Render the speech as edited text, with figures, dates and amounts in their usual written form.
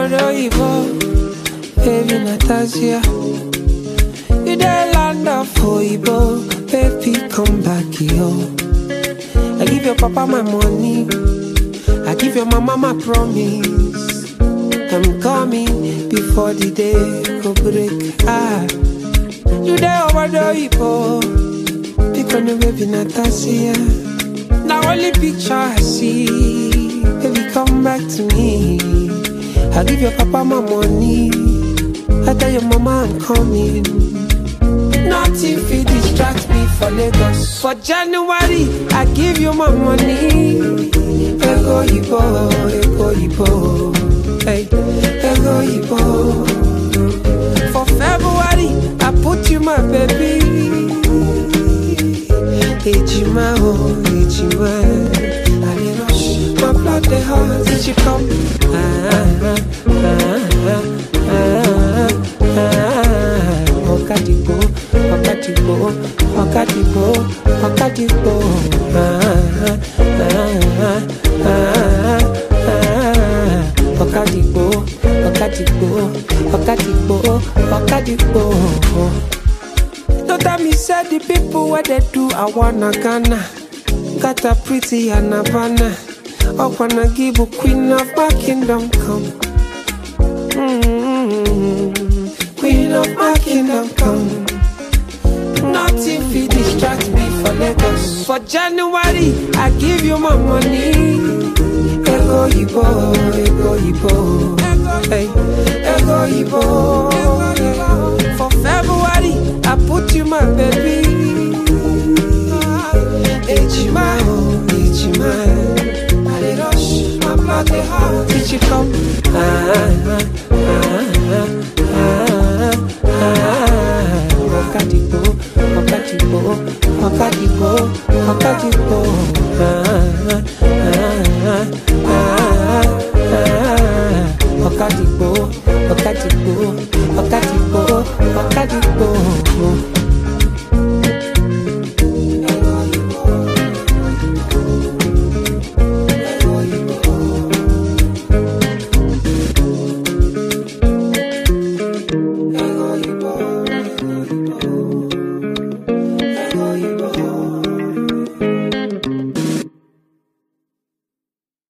Ibo, baby Natasha. You the land of Ibo, baby come back here. I give your papa my money, I give your mama my promise. I'm coming before the day go break. You there over the Ibo, pick on the baby Natasha. Now only picture I see, baby come back to me. I give your papa my money, I tell your mama I'm coming. Nothing fit distract me for Lagos. For January, I give you my money. Ego Ibo, hey, Ego Ibo. For February, I put you my baby. Ejima, oh, Ejima. I dey rush, my blood dey hot. Did you come? Okadipo, Okadipo, Okadipo, Okadipo. Okadipo, Okadipo, Okadipo, Okadipo. Don't tell me say the people where they do I wanna Ghana. Got a pretty and Havana. I wanna give a queen of my kingdom come. Queen of my kingdom come. Nothing fit distract me for Lagos. For January, I give you my money. Ego Ibo, Ego Ibo, hey, Ego Ibo. For February, I put you my baby. Ejima, oh, Ejima. I dey rush, my blood dey hot. Did you come? Okadipo, Okadipo, Okadipo, Okadipo. Okadipo, Okadipo, Okadipo.